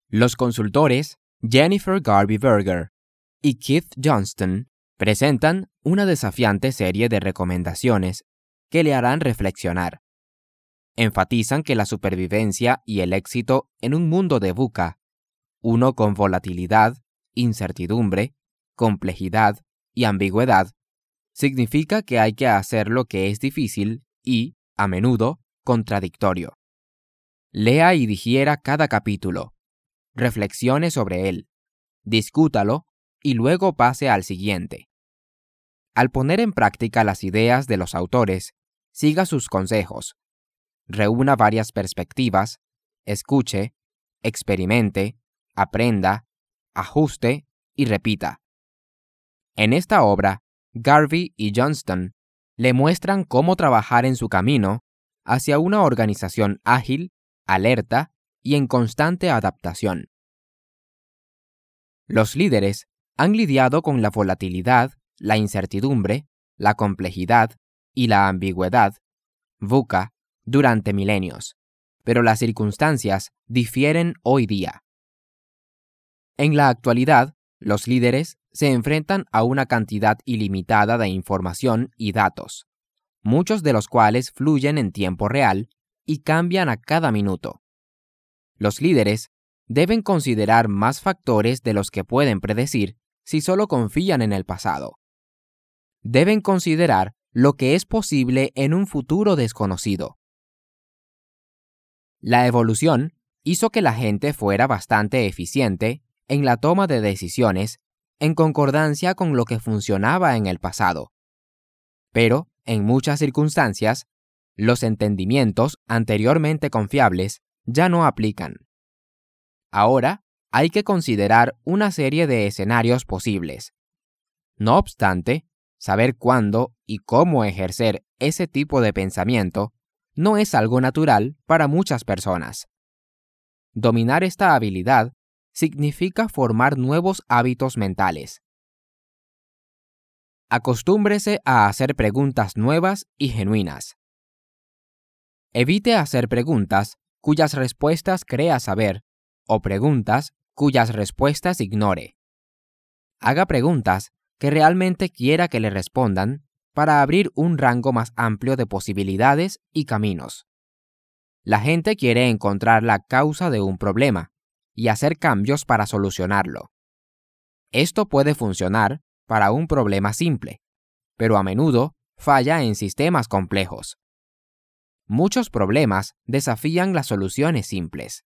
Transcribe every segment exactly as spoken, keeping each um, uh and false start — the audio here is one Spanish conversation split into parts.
Los consultores Jennifer Garvey Berger y Keith Johnston presentan una desafiante serie de recomendaciones que le harán reflexionar. Enfatizan que la supervivencia y el éxito en un mundo de VUCA, uno con volatilidad, incertidumbre, complejidad y ambigüedad, significa que hay que hacer lo que es difícil y, a menudo, contradictorio. Lea y digiera cada capítulo, reflexione sobre él, discútalo y luego pase al siguiente. Al poner en práctica las ideas de los autores, siga sus consejos. Reúna varias perspectivas, escuche, experimente, aprenda, ajuste y repita. En esta obra, Garvey y Johnston le muestran cómo trabajar en su camino hacia una organización ágil, alerta y en constante adaptación. Los líderes han lidiado con la volatilidad, la incertidumbre, la complejidad y la ambigüedad, VUCA, durante milenios, pero las circunstancias difieren hoy día. En la actualidad, los líderes se enfrentan a una cantidad ilimitada de información y datos, muchos de los cuales fluyen en tiempo real y cambian a cada minuto. Los líderes deben considerar más factores de los que pueden predecir si solo confían en el pasado. Deben considerar lo que es posible en un futuro desconocido. La evolución hizo que la gente fuera bastante eficiente en la toma de decisiones en concordancia con lo que funcionaba en el pasado. Pero, en muchas circunstancias, los entendimientos anteriormente confiables ya no aplican. Ahora, hay que considerar una serie de escenarios posibles. No obstante, saber cuándo y cómo ejercer ese tipo de pensamiento no es algo natural para muchas personas. Dominar esta habilidad significa formar nuevos hábitos mentales. Acostúmbrese a hacer preguntas nuevas y genuinas. Evite hacer preguntas cuyas respuestas crea saber o preguntas cuyas respuestas ignore. Haga preguntas que realmente quiera que le respondan para abrir un rango más amplio de posibilidades y caminos. La gente quiere encontrar la causa de un problema y hacer cambios para solucionarlo. Esto puede funcionar para un problema simple, pero a menudo falla en sistemas complejos. Muchos problemas desafían las soluciones simples.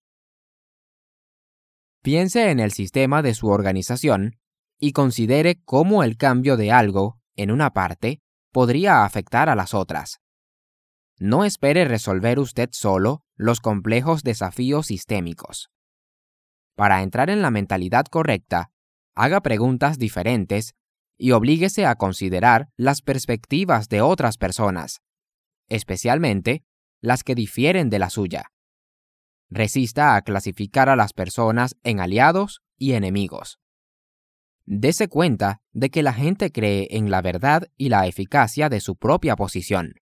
Piense en el sistema de su organización y considere cómo el cambio de algo en una parte podría afectar a las otras. No espere resolver usted solo los complejos desafíos sistémicos. Para entrar en la mentalidad correcta, haga preguntas diferentes y oblíguese a considerar las perspectivas de otras personas, especialmente las que difieren de la suya. Resista a clasificar a las personas en aliados y enemigos. Dese cuenta de que la gente cree en la verdad y la eficacia de su propia posición.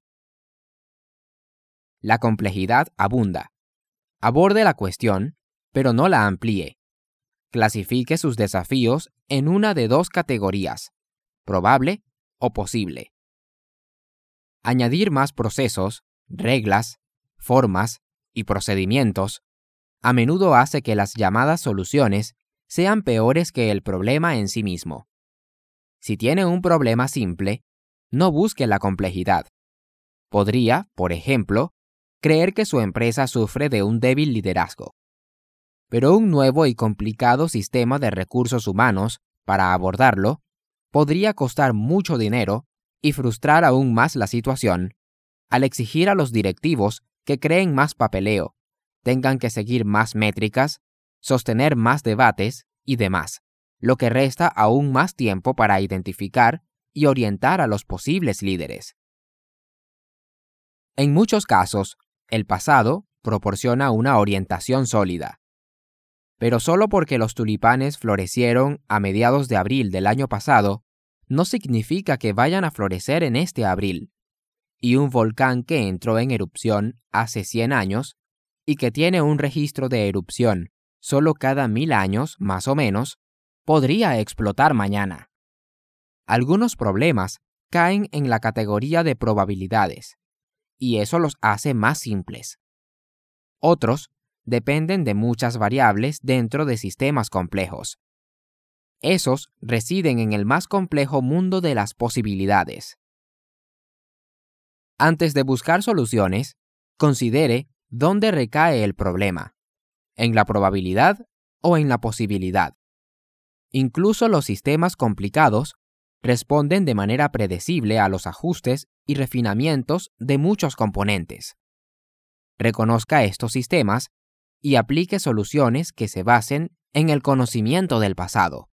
La complejidad abunda. Aborde la cuestión, pero no la amplíe. Clasifique sus desafíos en una de dos categorías, probable o posible. Añadir más procesos, reglas, formas y procedimientos a menudo hace que las llamadas soluciones sean peores que el problema en sí mismo. Si tiene un problema simple, no busque la complejidad. Podría, por ejemplo, creer que su empresa sufre de un débil liderazgo. Pero un nuevo y complicado sistema de recursos humanos para abordarlo podría costar mucho dinero y frustrar aún más la situación al exigir a los directivos que creen más papeleo, tengan que seguir más métricas, sostener más debates y demás, lo que resta aún más tiempo para identificar y orientar a los posibles líderes. En muchos casos, el pasado proporciona una orientación sólida. Pero solo porque los tulipanes florecieron a mediados de abril del año pasado, no significa que vayan a florecer en este abril. Y un volcán que entró en erupción hace cien años y que tiene un registro de erupción solo cada mil años, más o menos, podría explotar mañana. Algunos problemas caen en la categoría de probabilidades, y eso los hace más simples. Otros dependen de muchas variables dentro de sistemas complejos. Esos residen en el más complejo mundo de las posibilidades. Antes de buscar soluciones, considere dónde recae el problema, en la probabilidad o en la posibilidad. Incluso los sistemas complicados responden de manera predecible a los ajustes y refinamientos de muchos componentes. Reconozca estos sistemas y aplique soluciones que se basen en el conocimiento del pasado.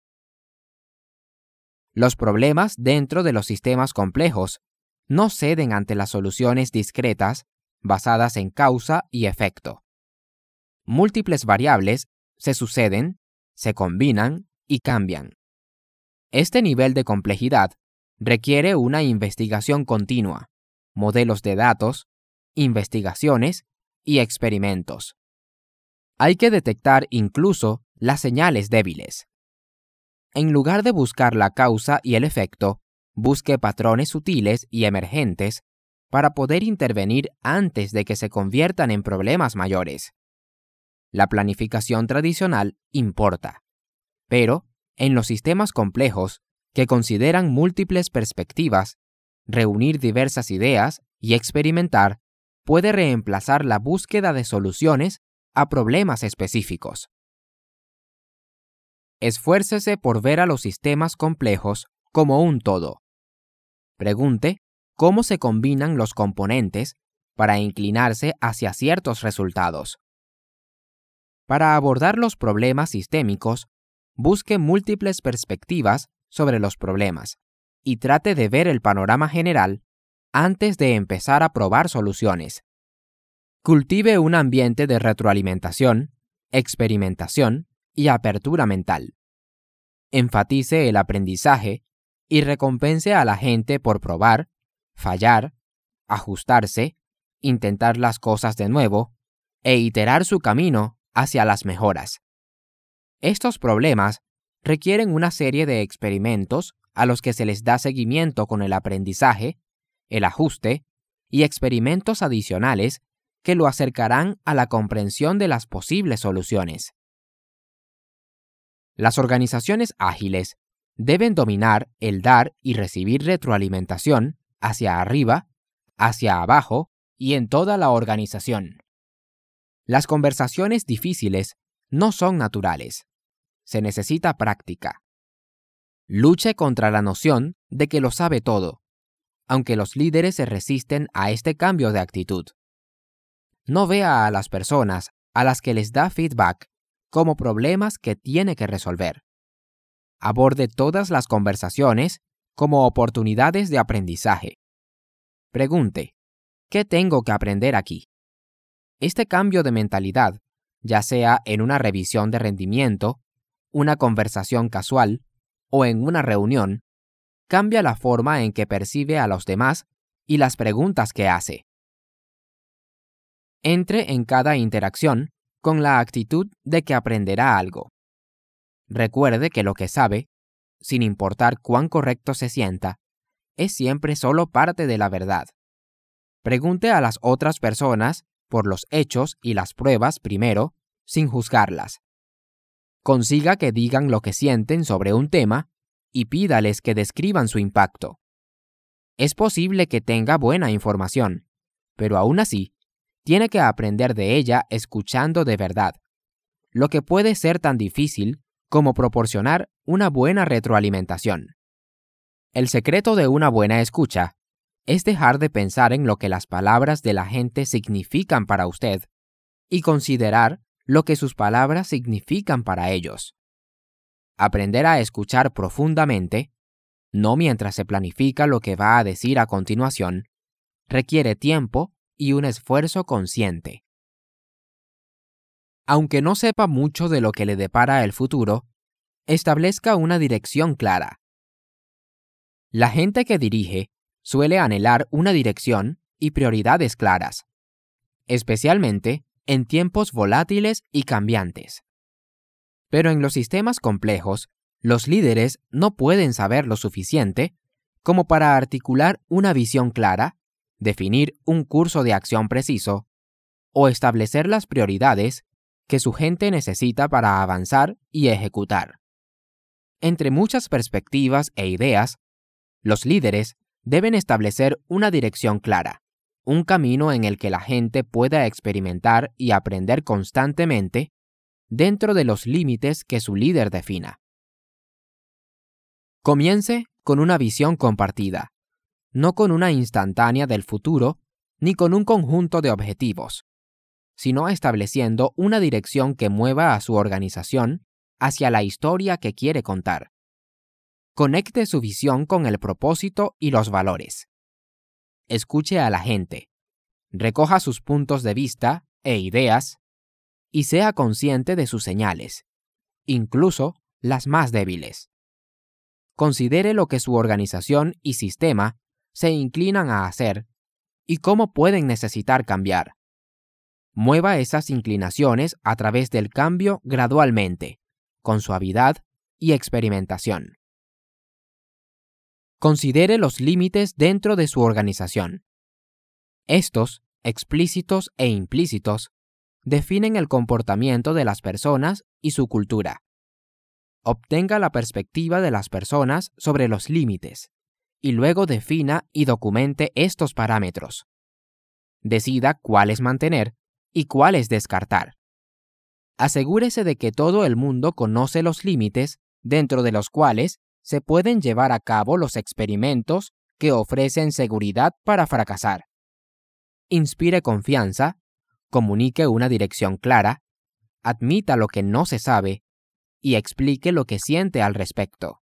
Los problemas dentro de los sistemas complejos no ceden ante las soluciones discretas basadas en causa y efecto. Múltiples variables se suceden, se combinan y cambian. Este nivel de complejidad requiere una investigación continua, modelos de datos, investigaciones y experimentos. Hay que detectar incluso las señales débiles. En lugar de buscar la causa y el efecto, busque patrones sutiles y emergentes para poder intervenir antes de que se conviertan en problemas mayores. La planificación tradicional importa, pero en los sistemas complejos que consideran múltiples perspectivas, reunir diversas ideas y experimentar puede reemplazar la búsqueda de soluciones a problemas específicos. Esfuércese por ver a los sistemas complejos como un todo. Pregunte cómo se combinan los componentes para inclinarse hacia ciertos resultados. Para abordar los problemas sistémicos, busque múltiples perspectivas sobre los problemas y trate de ver el panorama general antes de empezar a probar soluciones. Cultive un ambiente de retroalimentación, experimentación y apertura mental. Enfatice el aprendizaje y recompense a la gente por probar, fallar, ajustarse, intentar las cosas de nuevo e iterar su camino hacia las mejoras. Estos problemas requieren una serie de experimentos a los que se les da seguimiento con el aprendizaje, el ajuste y experimentos adicionales que lo acercarán a la comprensión de las posibles soluciones. Las organizaciones ágiles deben dominar el dar y recibir retroalimentación hacia arriba, hacia abajo y en toda la organización. Las conversaciones difíciles no son naturales. Se necesita práctica. Luche contra la noción de que lo sabe todo, aunque los líderes se resisten a este cambio de actitud. No vea a las personas a las que les da feedback como problemas que tiene que resolver. Aborde todas las conversaciones como oportunidades de aprendizaje. Pregunte, ¿qué tengo que aprender aquí? Este cambio de mentalidad, ya sea en una revisión de rendimiento, una conversación casual o en una reunión, cambia la forma en que percibe a los demás y las preguntas que hace. Entre en cada interacción con la actitud de que aprenderá algo. Recuerde que lo que sabe, sin importar cuán correcto se sienta, es siempre solo parte de la verdad. Pregunte a las otras personas por los hechos y las pruebas primero, sin juzgarlas. Consiga que digan lo que sienten sobre un tema y pídales que describan su impacto. Es posible que tenga buena información, pero aún así, tiene que aprender de ella escuchando de verdad, lo que puede ser tan difícil como proporcionar una buena retroalimentación. El secreto de una buena escucha es dejar de pensar en lo que las palabras de la gente significan para usted y considerar lo que sus palabras significan para ellos. Aprender a escuchar profundamente, no mientras se planifica lo que va a decir a continuación, requiere tiempo y un esfuerzo consciente. Aunque no sepa mucho de lo que le depara el futuro, establezca una dirección clara. La gente que dirige suele anhelar una dirección y prioridades claras, especialmente en tiempos volátiles y cambiantes. Pero en los sistemas complejos, los líderes no pueden saber lo suficiente como para articular una visión clara, definir un curso de acción preciso o establecer las prioridades que su gente necesita para avanzar y ejecutar. Entre muchas perspectivas e ideas, los líderes deben establecer una dirección clara, un camino en el que la gente pueda experimentar y aprender constantemente dentro de los límites que su líder defina. Comience con una visión compartida, no con una instantánea del futuro ni con un conjunto de objetivos, sino estableciendo una dirección que mueva a su organización hacia la historia que quiere contar. Conecte su visión con el propósito y los valores. Escuche a la gente, recoja sus puntos de vista e ideas y sea consciente de sus señales, incluso las más débiles. Considere lo que su organización y sistema se inclinan a hacer y cómo pueden necesitar cambiar. Mueva esas inclinaciones a través del cambio gradualmente, con suavidad y experimentación. Considere los límites dentro de su organización. Estos, explícitos e implícitos, definen el comportamiento de las personas y su cultura. Obtenga la perspectiva de las personas sobre los límites y luego defina y documente estos parámetros. Decida cuáles mantener y cuáles descartar. Asegúrese de que todo el mundo conoce los límites dentro de los cuales se pueden llevar a cabo los experimentos que ofrecen seguridad para fracasar. Inspire confianza, comunique una dirección clara, admita lo que no se sabe y explique lo que siente al respecto.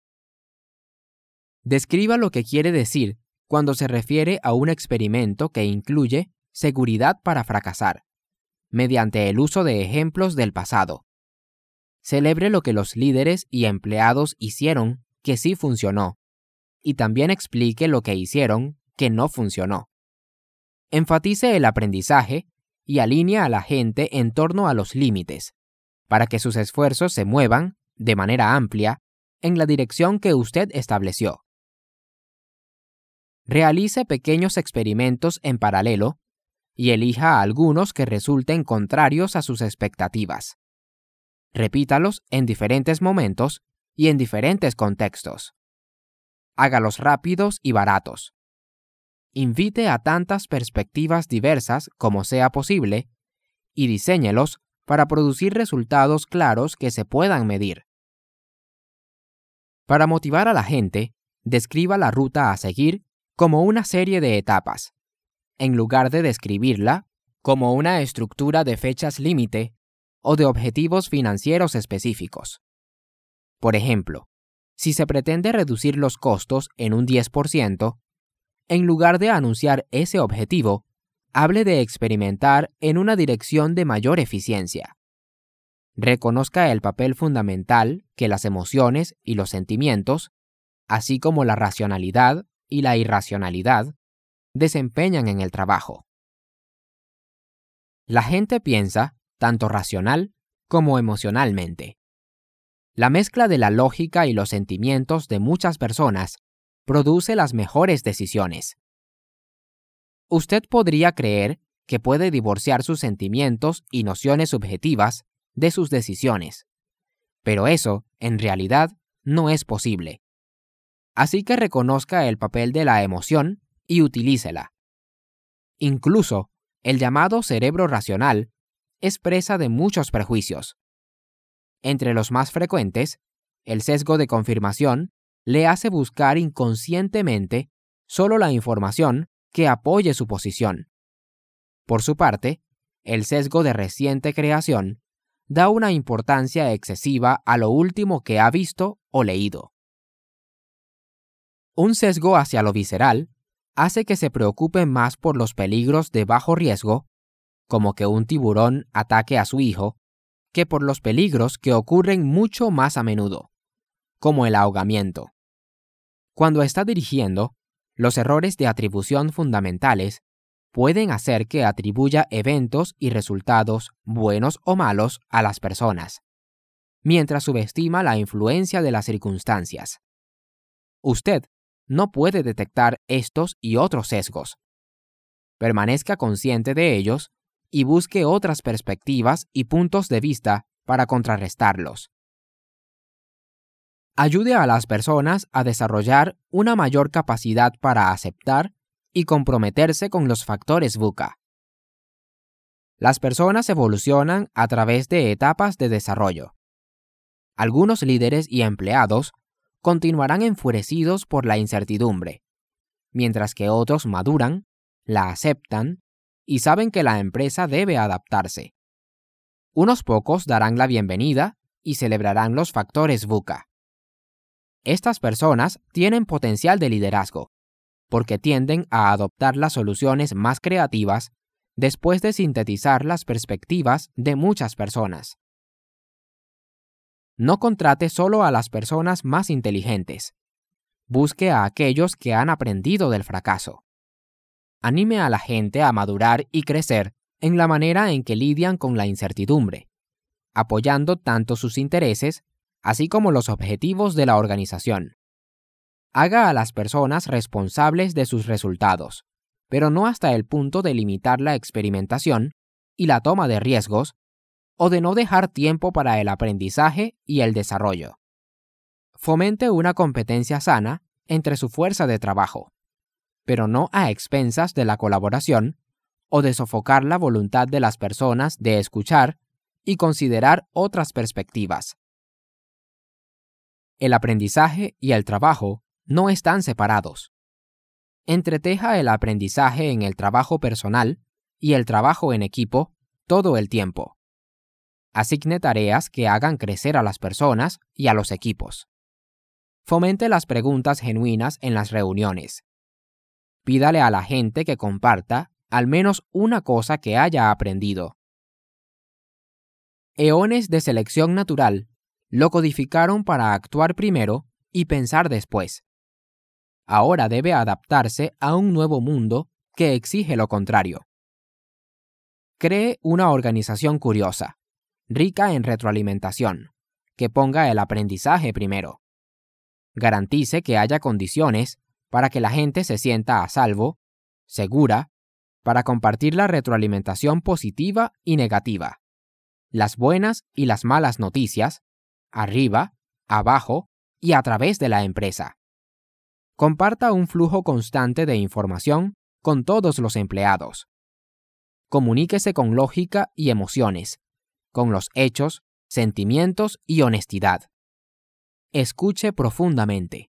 Describa lo que quiere decir cuando se refiere a un experimento que incluye seguridad para fracasar, mediante el uso de ejemplos del pasado. Celebre lo que los líderes y empleados hicieron que sí funcionó, y también explique lo que hicieron que no funcionó. Enfatice el aprendizaje y alinee a la gente en torno a los límites, para que sus esfuerzos se muevan, de manera amplia, en la dirección que usted estableció. Realice pequeños experimentos en paralelo y elija algunos que resulten contrarios a sus expectativas. Repítalos en diferentes momentos y en diferentes contextos. Hágalos rápidos y baratos. Invite a tantas perspectivas diversas como sea posible y diséñelos para producir resultados claros que se puedan medir. Para motivar a la gente, describa la ruta a seguir como una serie de etapas, en lugar de describirla como una estructura de fechas límite o de objetivos financieros específicos. Por ejemplo, si se pretende reducir los costos en un diez por ciento, en lugar de anunciar ese objetivo, hable de experimentar en una dirección de mayor eficiencia. Reconozca el papel fundamental que las emociones y los sentimientos, así como la racionalidad y la irracionalidad, desempeñan en el trabajo. La gente piensa tanto racional como emocionalmente. La mezcla de la lógica y los sentimientos de muchas personas produce las mejores decisiones. Usted podría creer que puede divorciar sus sentimientos y nociones subjetivas de sus decisiones, pero eso, en realidad, no es posible. Así que reconozca el papel de la emoción y utilícela. Incluso, el llamado cerebro racional es presa de muchos prejuicios. Entre los más frecuentes, el sesgo de confirmación le hace buscar inconscientemente solo la información que apoye su posición. Por su parte, el sesgo de reciente creación da una importancia excesiva a lo último que ha visto o leído. Un sesgo hacia lo visceral hace que se preocupe más por los peligros de bajo riesgo, como que un tiburón ataque a su hijo, que por los peligros que ocurren mucho más a menudo, como el ahogamiento. Cuando está dirigiendo, los errores de atribución fundamentales pueden hacer que atribuya eventos y resultados buenos o malos a las personas. mientras subestima la influencia de las circunstancias. Usted no puede detectar estos y otros sesgos. Permanezca consciente de ellos y busque otras perspectivas y puntos de vista para contrarrestarlos. Ayude a las personas a desarrollar una mayor capacidad para aceptar y comprometerse con los factores VUCA. Las personas evolucionan a través de etapas de desarrollo. Algunos líderes y empleados continuarán enfurecidos por la incertidumbre, mientras que otros maduran, la aceptan y saben que la empresa debe adaptarse. Unos pocos darán la bienvenida y celebrarán los factores VUCA. Estas personas tienen potencial de liderazgo, porque tienden a adoptar las soluciones más creativas después de sintetizar las perspectivas de muchas personas. No contrate solo a las personas más inteligentes. Busque a aquellos que han aprendido del fracaso. Anime a la gente a madurar y crecer en la manera en que lidian con la incertidumbre, apoyando tanto sus intereses así como los objetivos de la organización. Haga a las personas responsables de sus resultados, pero no hasta el punto de limitar la experimentación y la toma de riesgos o de no dejar tiempo para el aprendizaje y el desarrollo. Fomente una competencia sana entre su fuerza de trabajo, pero no a expensas de la colaboración o de sofocar la voluntad de las personas de escuchar y considerar otras perspectivas. El aprendizaje y el trabajo no están separados. Entreteja el aprendizaje en el trabajo personal y el trabajo en equipo todo el tiempo. Asigne tareas que hagan crecer a las personas y a los equipos. Fomente las preguntas genuinas en las reuniones. Pídale a la gente que comparta al menos una cosa que haya aprendido. Eones de selección natural lo codificaron para actuar primero y pensar después. Ahora debe adaptarse a un nuevo mundo que exige lo contrario. Cree una organización curiosa, rica en retroalimentación, que ponga el aprendizaje primero. Garantice que haya condiciones para que la gente se sienta a salvo, segura, para compartir la retroalimentación positiva y negativa, las buenas y las malas noticias, arriba, abajo y a través de la empresa. Comparta un flujo constante de información con todos los empleados. Comuníquese con lógica y emociones, con los hechos, sentimientos y honestidad. Escuche profundamente.